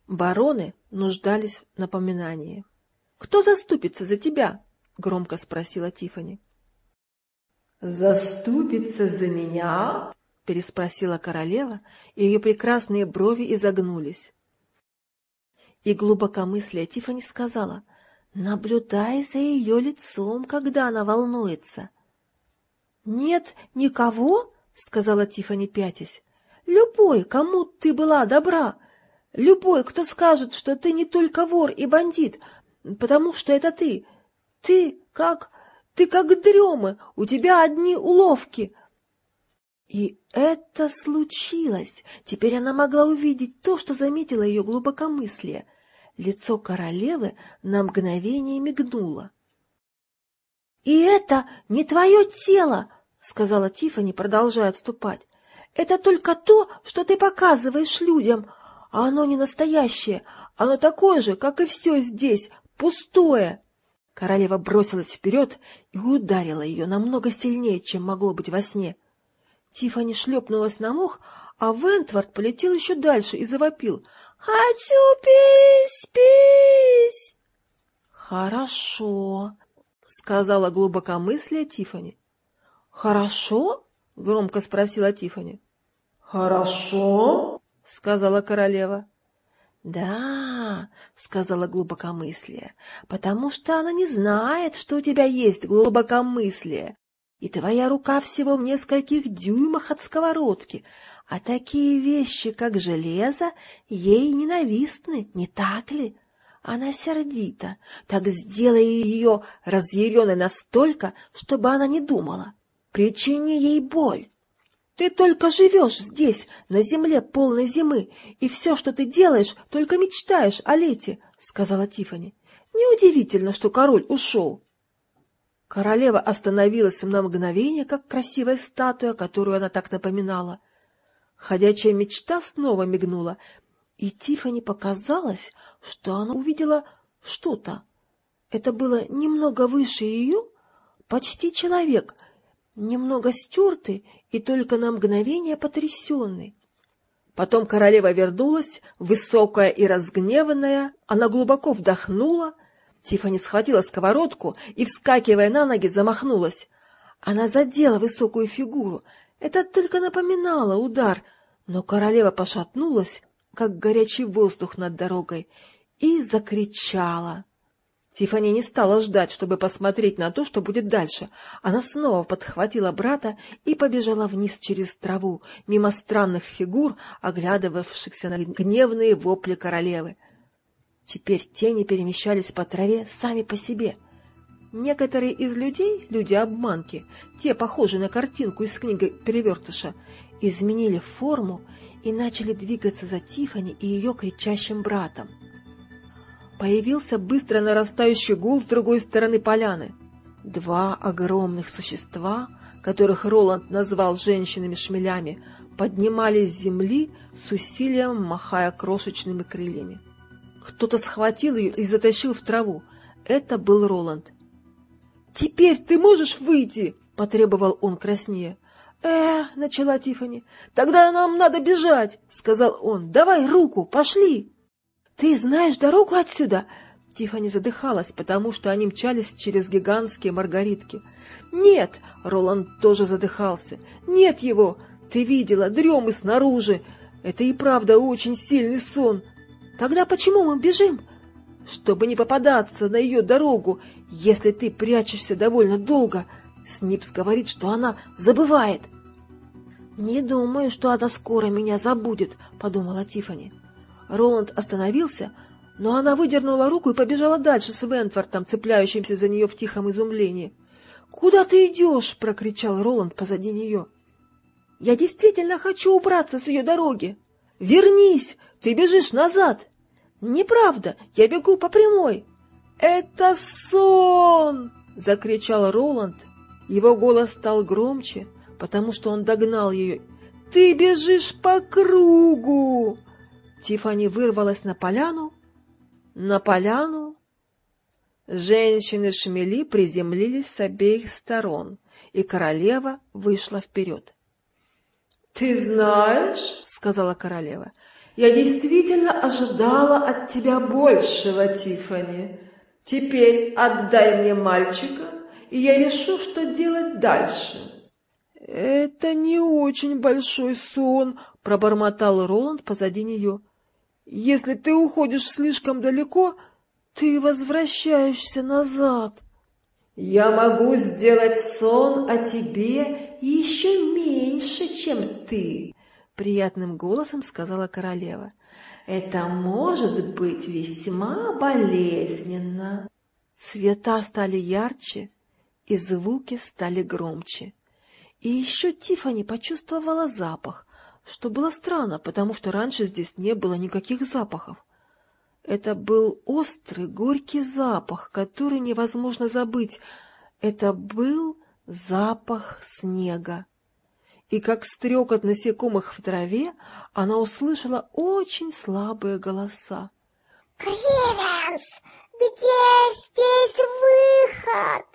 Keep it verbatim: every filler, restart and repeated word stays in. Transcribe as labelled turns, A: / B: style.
A: Бароны нуждались в напоминании. — Кто заступится за тебя? — громко спросила Тиффани. — Заступится за меня? — переспросила королева, и ее прекрасные брови изогнулись. И глубокомыслие Тиффани сказала: — Наблюдай за ее лицом, когда она волнуется. — Нет никого? — сказала Тиффани, пятясь. — Любой, кому ты была добра. Любой, кто скажет, что ты не только вор и бандит, потому что это ты. Ты как... ты как дремы, у тебя одни уловки. И это случилось. Теперь она могла увидеть то, что заметило ее глубокомыслие. Лицо королевы на мгновение мигнуло. — И это не твое тело, — сказала Тиффани, продолжая отступать. — Это только то, что ты показываешь людям, а оно не настоящее, оно такое же, как и все здесь, пустое. Королева бросилась вперед и ударила ее намного сильнее, чем могло быть во сне. Тиффани шлепнулась на мох, а Вентвард полетел еще дальше и завопил: — Отцупись, пись! — Хорошо, — сказала глубокомыслие Тиффани. — Хорошо? — громко спросила Тиффани. — Хорошо, — сказала королева. — Да, — сказала глубокомыслие, — потому что она не знает, что у тебя есть глубокомыслие, и твоя рука всего в нескольких дюймах от сковородки, а такие вещи, как железо, ей ненавистны, не так ли? Она сердита, так сделай ее разъяренной настолько, чтобы она не думала. Причини ей боль. Ты только живешь здесь, на земле полной зимы, и все, что ты делаешь, только мечтаешь о лете, — сказала Тиффани. — Неудивительно, что король ушел. Королева остановилась на мгновение, как красивая статуя, которую она так напоминала. Ходячая мечта снова мигнула, и Тиффани показалось, что она увидела что-то. Это было немного выше ее, почти человек, немного стертый и только на мгновение потрясенный. Потом королева вернулась, высокая и разгневанная, она глубоко вдохнула. Тиффани схватила сковородку и, вскакивая на ноги, замахнулась. Она задела высокую фигуру. Это только напоминало удар, но королева пошатнулась, как горячий воздух над дорогой, и закричала. Тиффани не стала ждать, чтобы посмотреть на то, что будет дальше. Она снова подхватила брата и побежала вниз через траву, мимо странных фигур, оглядывавшихся на гневные вопли королевы. Теперь тени перемещались по траве сами по себе. Некоторые из людей, люди-обманки, те, похожие на картинку из книги Перевертыша, изменили форму и начали двигаться за Тиффани и ее кричащим братом. Появился быстро нарастающий гул с другой стороны поляны. Два огромных существа, которых Роланд назвал женщинами-шмелями, поднимались с земли с усилием, махая крошечными крыльями. Кто-то схватил ее и затащил в траву. Это был Роланд. — Теперь ты можешь выйти? — потребовал он краснея. — Эх, — начала Тиффани. — Тогда нам надо бежать, — сказал он. — Давай руку, пошли. — Ты знаешь дорогу отсюда? Тиффани задыхалась, потому что они мчались через гигантские маргаритки. — Нет, — Роланд тоже задыхался. — Нет его. Ты видела, дремы снаружи. Это и правда очень сильный сон. — Тогда почему мы бежим? — Чтобы не попадаться на ее дорогу, если ты прячешься довольно долго. Снипс говорит, что она забывает. — Не думаю, что она скоро меня забудет, — подумала Тиффани. Роланд остановился, но она выдернула руку и побежала дальше с Вентвортом, цепляющимся за нее в тихом изумлении. — Куда ты идешь? — прокричал Роланд позади нее. — Я действительно хочу убраться с ее дороги. — Вернись! Ты бежишь назад! — Неправда! Я бегу по прямой! — Это сон! — закричал Роланд. Его голос стал громче, потому что он догнал ее. — Ты бежишь по кругу! Тиффани вырвалась на поляну. На поляну женщины-шмели приземлились с обеих сторон, и королева вышла вперед. — Ты знаешь, — сказала королева, Я действительно ожидала от тебя большего, Тиффани. Теперь отдай мне мальчика, и я решу, что делать дальше. «Это не очень большой сон», — пробормотал Роланд позади нее. «Если ты уходишь слишком далеко, ты возвращаешься назад». «Я могу сделать сон о тебе еще меньше, чем ты», — приятным голосом сказала королева. «Это может быть весьма болезненно». Цвета стали ярче, и звуки стали громче. И еще Тиффани почувствовала запах, что было странно, потому что раньше здесь не было никаких запахов. Это был острый, горький запах, который невозможно забыть. Это был запах снега. И как стрекот насекомых в траве, она услышала очень слабые голоса.
B: «Кривенс, где здесь выход?»